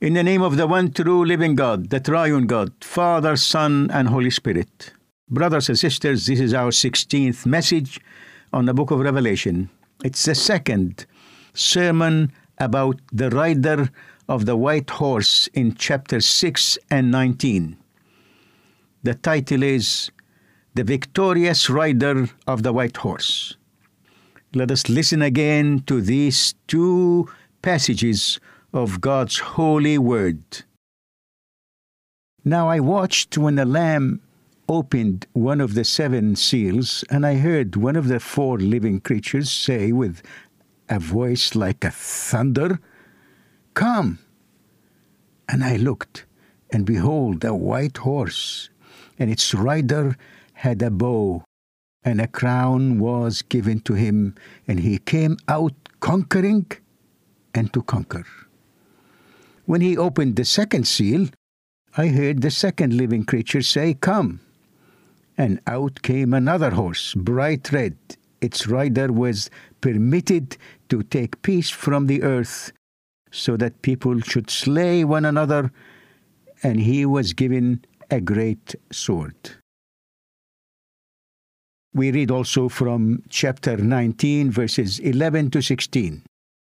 In the name of the one true living God, the triune God, Father, Son, and Holy Spirit. Brothers and sisters, this is our 16th message on the book of Revelation. It's the second sermon about the rider of the white horse in chapter 6 and 19. The title is The Victorious Rider of the White Horse. Let us listen again to these two passages of God's holy word. Now I watched when the Lamb opened one of the 7 seals, and I heard one of the 4 living creatures say with a voice like a thunder, "Come!" And I looked, and behold, a white horse, and its rider had a bow, and a crown was given to him, and he came out conquering and to conquer. When he opened the second seal, I heard the second living creature say, "Come!" And out came another horse, bright red. Its rider was permitted to take peace from the earth, so that people should slay one another, and he was given a great sword. We read also from chapter 19, verses 11 to 16.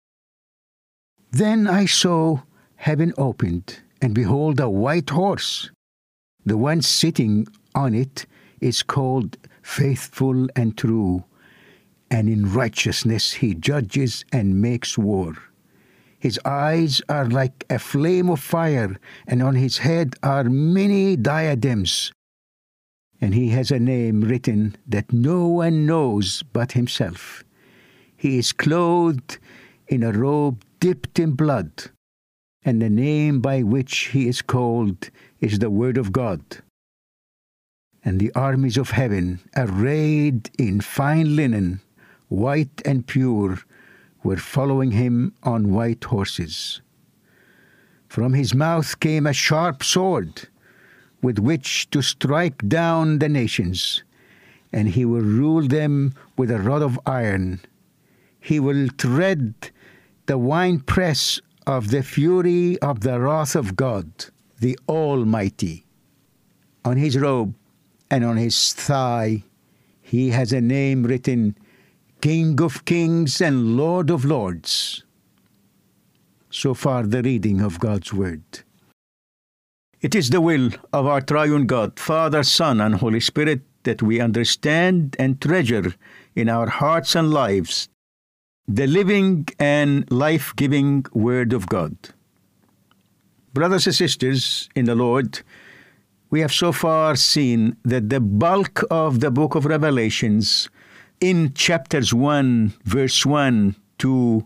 Then I saw heaven opened, and behold, a white horse. The one sitting on it is called Faithful and True, and in righteousness he judges and makes war. His eyes are like a flame of fire, and on his head are many diadems. And he has a name written that no one knows but himself. He is clothed in a robe dipped in blood, and the name by which he is called is the Word of God. And the armies of heaven, arrayed in fine linen, white and pure, were following him on white horses. From his mouth came a sharp sword, with which to strike down the nations, and he will rule them with a rod of iron. He will tread the winepress of the fury of the wrath of God, the Almighty. On his robe and on his thigh he has a name written, King of Kings and Lord of Lords. So far the reading of God's Word. It is the will of our triune God, Father, Son, and Holy Spirit, that we understand and treasure in our hearts and lives the living and life-giving Word of God. Brothers and sisters in the Lord, we have so far seen that the bulk of the book of Revelations in chapters 1, verse 1 to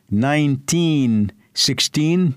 19:16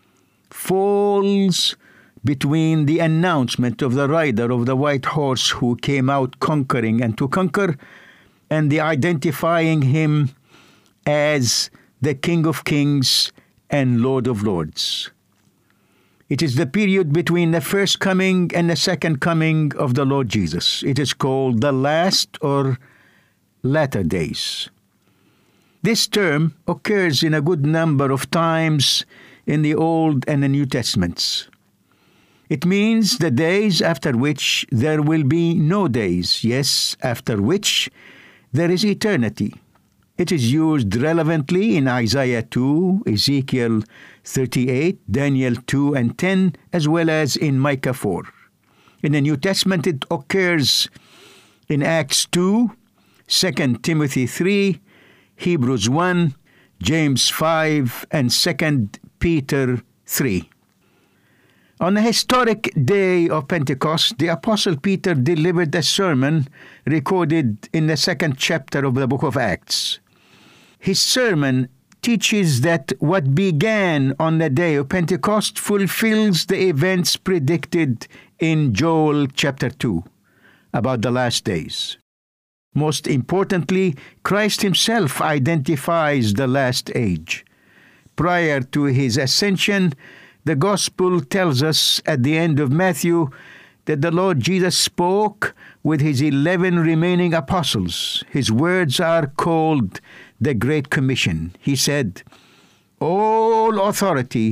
falls between the announcement of the rider of the white horse who came out conquering and to conquer, and the identifying him as the King of Kings and Lord of Lords. It is the period between the first coming and the second coming of the Lord Jesus. It is called the last or latter days. This term occurs in a good number of times in the Old and the New Testaments. It means the days after which there will be no days, yes, after which there is eternity. It is used relevantly in Isaiah 2, Ezekiel 38, Daniel 2 and 10, as well as in Micah 4. In the New Testament, it occurs in Acts 2, 2 Timothy 3, Hebrews 1, James 5, and 2 Peter 3. On the historic day of Pentecost, the Apostle Peter delivered a sermon recorded in the 2nd chapter of the book of Acts. His sermon teaches that what began on the day of Pentecost fulfills the events predicted in Joel chapter 2 about the last days. Most importantly, Christ himself identifies the last age. Prior to his ascension, the Gospel tells us at the end of Matthew that the Lord Jesus spoke with his 11 remaining apostles. His words are called the Great Commission. He said, "All authority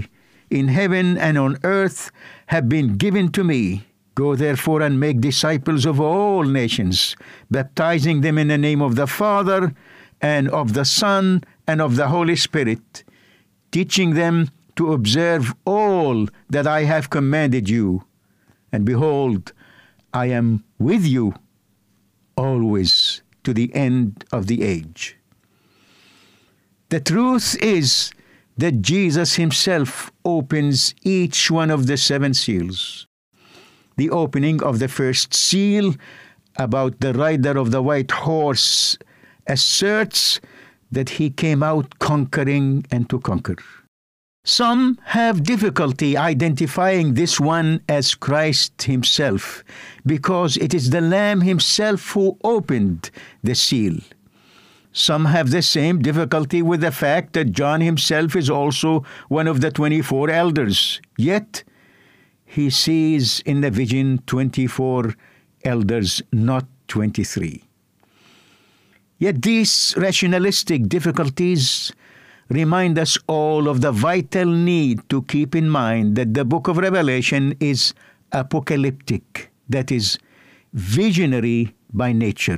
in heaven and on earth have been given to me. Go therefore and make disciples of all nations, baptizing them in the name of the Father and of the Son and of the Holy Spirit, teaching them to observe all that I have commanded you. And behold, I am with you always to the end of the age. The truth is that Jesus himself opens each one of the 7 seals. The opening of the first seal about the rider of the white horse asserts that he came out conquering and to conquer. Some have difficulty identifying this one as Christ himself, because it is the Lamb himself who opened the seal. Some have the same difficulty with the fact that John himself is also one of the 24 elders. Yet, he sees in the vision 24 elders, not 23. Yet these rationalistic difficulties remind us all of the vital need to keep in mind that the book of Revelation is apocalyptic, that is, visionary by nature.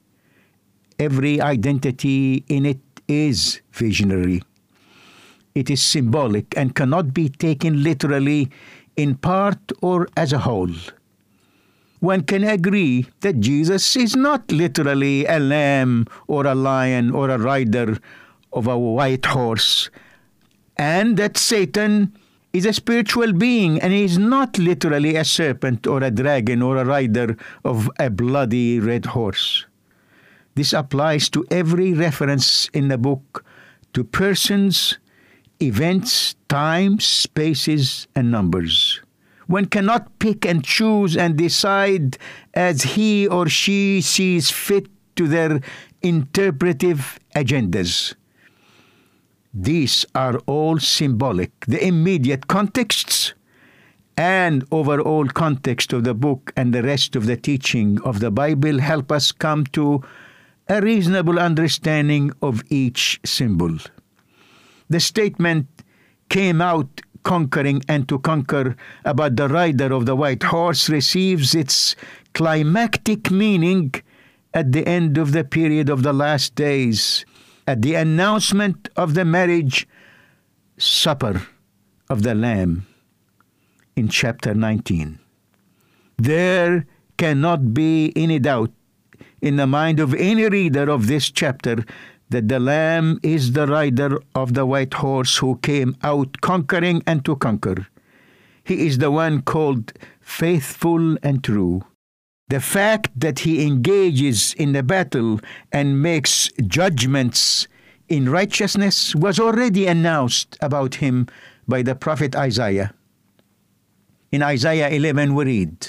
Every identity in it is visionary. It is symbolic and cannot be taken literally in part or as a whole. One can agree that Jesus is not literally a lamb or a lion or a rider of a white horse, and that Satan is a spiritual being and is not literally a serpent or a dragon or a rider of a bloody red horse. This applies to every reference in the book to persons, events, times, spaces, and numbers. One cannot pick and choose and decide as he or she sees fit to their interpretive agendas. These are all symbolic. The immediate contexts and overall context of the book and the rest of the teaching of the Bible help us come to a reasonable understanding of each symbol. The statement came out conquering and to conquer about the rider of the white horse receives its climactic meaning at the end of the period of the last days, at the announcement of the marriage supper of the Lamb in chapter 19. There cannot be any doubt in the mind of any reader of this chapter that the Lamb is the rider of the white horse who came out conquering and to conquer. He is the one called faithful and true. The fact that he engages in the battle and makes judgments in righteousness was already announced about him by the prophet Isaiah. In Isaiah 11 we read,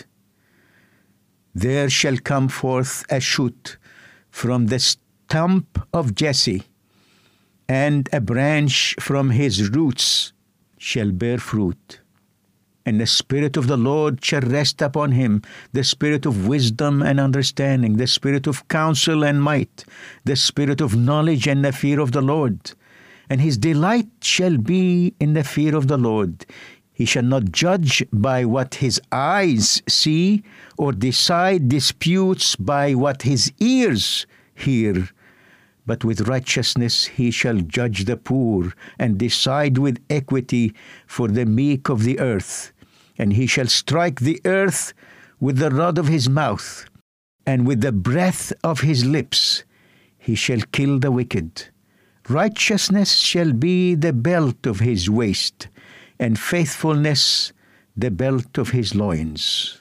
"There shall come forth a shoot from the stump of Jesse, and a branch from his roots shall bear fruit. And the Spirit of the Lord shall rest upon him, the Spirit of wisdom and understanding, the Spirit of counsel and might, the Spirit of knowledge and the fear of the Lord. And his delight shall be in the fear of the Lord. He shall not judge by what his eyes see, or decide disputes by what his ears hear. But with righteousness he shall judge the poor, and decide with equity for the meek of the earth. And he shall strike the earth with the rod of his mouth, and with the breath of his lips he shall kill the wicked. Righteousness shall be the belt of his waist, and faithfulness the belt of his loins."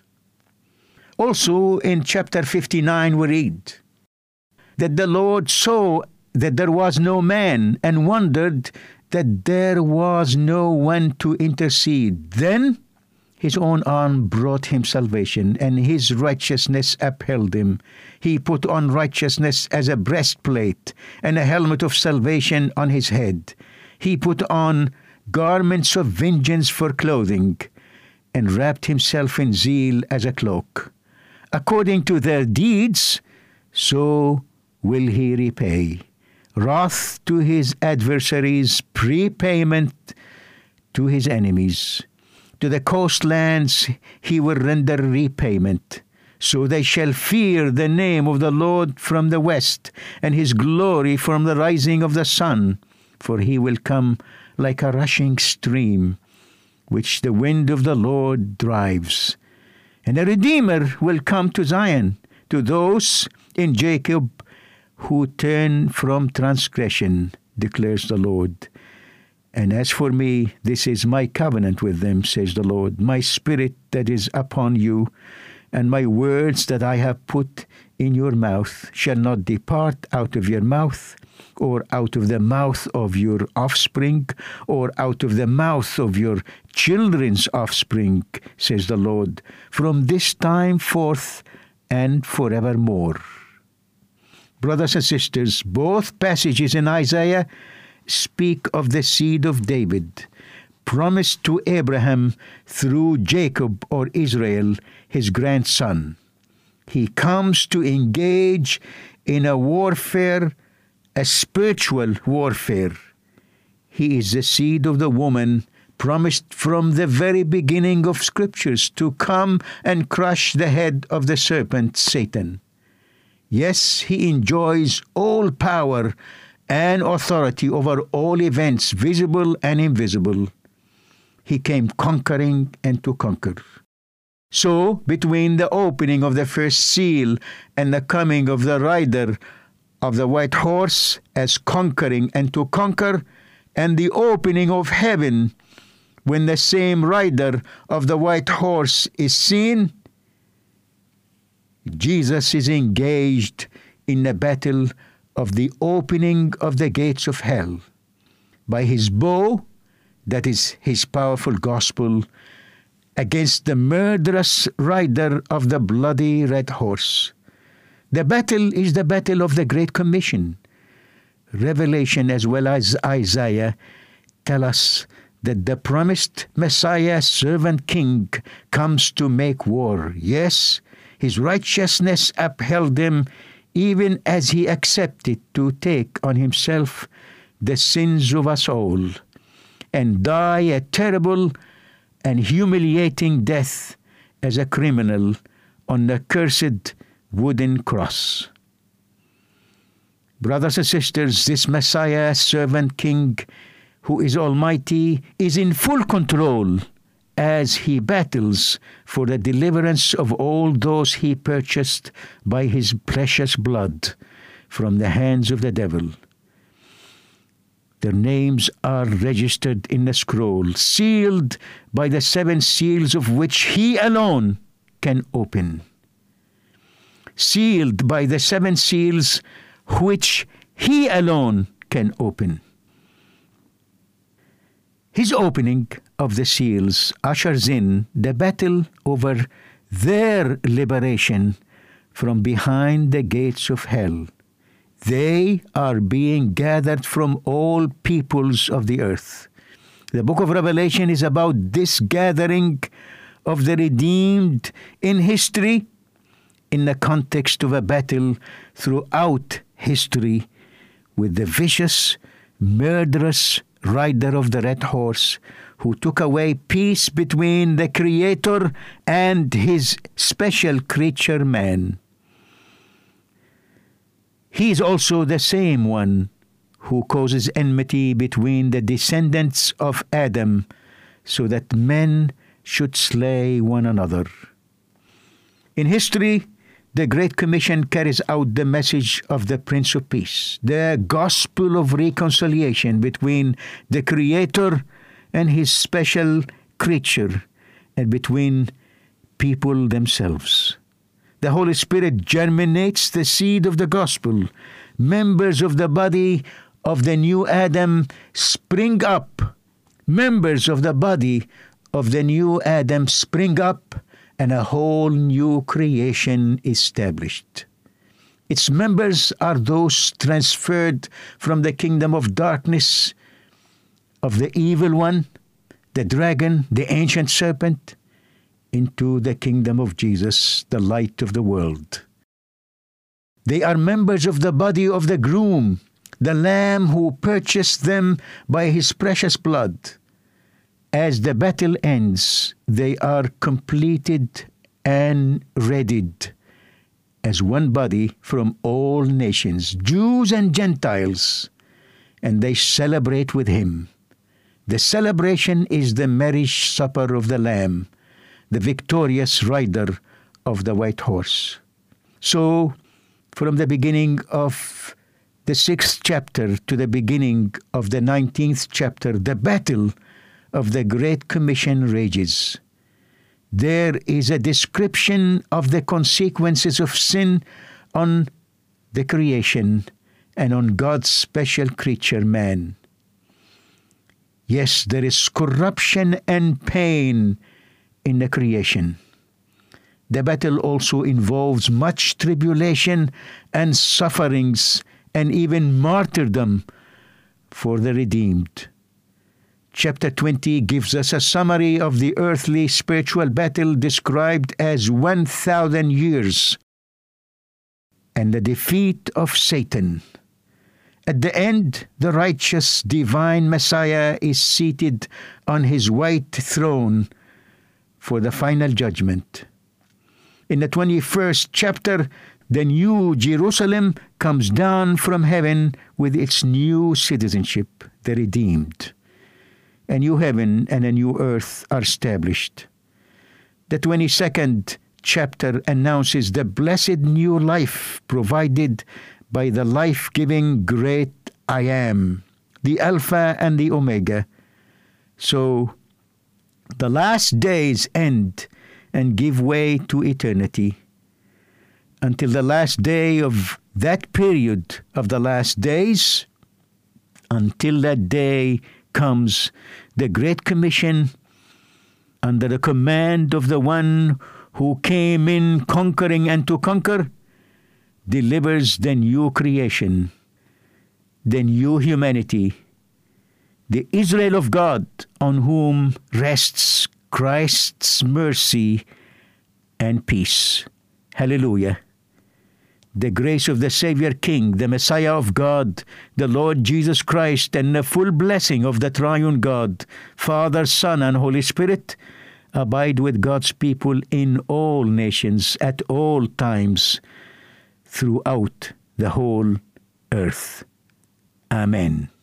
Also in chapter 59 we read that the Lord saw that there was no man, and wondered that there was no one to intercede. Then his own arm brought him salvation, and his righteousness upheld him. He put on righteousness as a breastplate, and a helmet of salvation on his head. He put on garments of vengeance for clothing, and wrapped himself in zeal as a cloak. According to their deeds, so will he repay. Wrath to his adversaries, prepayment to his enemies. To the coastlands he will render repayment. So they shall fear the name of the Lord from the west, and his glory from the rising of the sun. For he will come like a rushing stream, which the wind of the Lord drives. And a Redeemer will come to Zion, to those in Jacob who turn from transgression, declares the Lord. And as for me, this is my covenant with them, says the Lord, my spirit that is upon you, and my words that I have put in your mouth shall not depart out of your mouth, or out of the mouth of your offspring, or out of the mouth of your children's offspring, says the Lord, from this time forth and forevermore. Brothers and sisters, both passages in Isaiah speak of the seed of David, promised to Abraham through Jacob or Israel, his grandson. He comes to engage in a warfare, a spiritual warfare. He is the seed of the woman, promised from the very beginning of Scriptures to come and crush the head of the serpent, Satan. Yes, he enjoys all power and authority over all events, visible and invisible. He came conquering and to conquer. So, between the opening of the first seal and the coming of the rider of the white horse as conquering and to conquer, and the opening of heaven when the same rider of the white horse is seen, Jesus is engaged in the battle of the opening of the gates of hell by his bow, that is his powerful gospel, against the murderous rider of the bloody red horse. The battle is the battle of the Great Commission. Revelation as well as Isaiah tell us that the promised Messiah, servant king, comes to make war. Yes, his righteousness upheld him even as he accepted to take on himself the sins of us all and die a terrible and humiliating death as a criminal on the cursed wooden cross. Brothers and sisters, this Messiah, servant king, who is almighty, is in full control as he battles for the deliverance of all those he purchased by his precious blood from the hands of the devil. Their names are registered in the scroll, sealed by the 7 seals of which he alone can open. Sealed by the 7 seals which he alone can open. His opening of the seals ushers in the battle over their liberation from behind the gates of hell. They are being gathered from all peoples of the earth. The book of Revelation is about this gathering of the redeemed in history in the context of a battle throughout history with the vicious, murderous rider of the red horse who took away peace between the Creator and his special creature man. He is also the same one who causes enmity between the descendants of Adam so that men should slay one another. In history, the Great Commission carries out the message of the Prince of Peace, the gospel of reconciliation between the Creator and his special creature, and between people themselves. The Holy Spirit germinates the seed of the gospel. Members of the body of the new Adam spring up. Members of the body of the new Adam spring up, and a whole new creation established. Its members are those transferred from the kingdom of darkness, of the evil one, the dragon, the ancient serpent, into the kingdom of Jesus, the light of the world. They are members of the body of the groom, the Lamb who purchased them by his precious blood. as the battle ends, they are completed and readied as one body from all nations, Jews and Gentiles, and they celebrate with him. The celebration is the marriage supper of the Lamb, the victorious rider of the white horse. So, from the beginning of the 6th chapter to the beginning of the 19th chapter, the battle of the Great Commission rages. There is a description of the consequences of sin on the creation and on God's special creature, man. Yes, there is corruption and pain in the creation. The battle also involves much tribulation and sufferings and even martyrdom for the redeemed. Chapter 20 gives us a summary of the earthly spiritual battle described as 1,000 years and the defeat of Satan. At the end, the righteous divine Messiah is seated on his white throne for the final judgment. In the 21st chapter, the new Jerusalem comes down from heaven with its new citizenship, the redeemed. A new heaven and a new earth are established. The 22nd chapter announces the blessed new life provided by the life-giving great I Am, the Alpha and the Omega. So, the last days end and give way to eternity. Until the last day of that period of the last days, until that day comes the Great Commission under the command of the one who came in conquering and to conquer, delivers the new creation, the new humanity, the Israel of God, on whom rests Christ's mercy and peace. Hallelujah. The grace of the Savior King, the Messiah of God, the Lord Jesus Christ, and the full blessing of the triune God, Father, Son, and Holy Spirit, abide with God's people in all nations, at all times, throughout the whole earth. Amen.